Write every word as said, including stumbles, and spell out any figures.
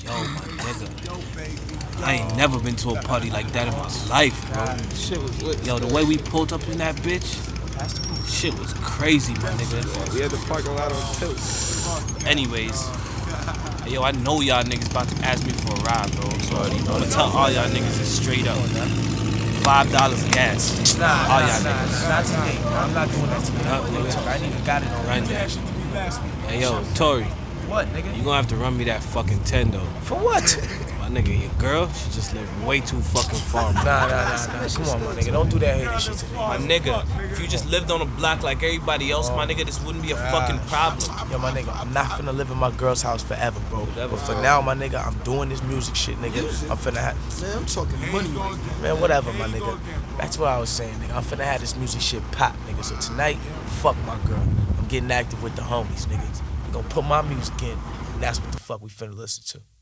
Yo, my nigga, I ain't never been to a party like that in my life, bro. Shit was lit. Yo, the way we pulled up in that bitch, shit was crazy, my nigga. We had the parking lot on tilt. Anyways, hey, yo, I know y'all niggas about to ask me for a ride, bro. So I'm gonna tell all y'all niggas it's straight up. Five dollars gas. Nah, all nah, y'all nah, niggas. not today. I'm not doing that today. Yup, nigga. I ain't even got it on. Run that. Hey, yo, Tori, What, nigga? you gonna have to run me that fucking ten though. For what? My nigga, your girl, she just live way too fucking far, man. Nah, nah, nah, nah. Come on, my nigga. Don't do that hating shit to me. My nigga, if you just lived on a block like everybody else, my nigga, this wouldn't be a fucking problem. Yo, my nigga, I'm not finna live in my girl's house forever, bro. Whatever, But for bro. now, my nigga, I'm doing this music shit, nigga. I'm finna have, Man, I'm talking money right now. man, whatever, my nigga. That's what I was saying, nigga. I'm finna have this music shit pop, nigga. So tonight, fuck my girl. I'm getting active with the homies, nigga. We gonna put my music in, and that's what the fuck we finna listen to.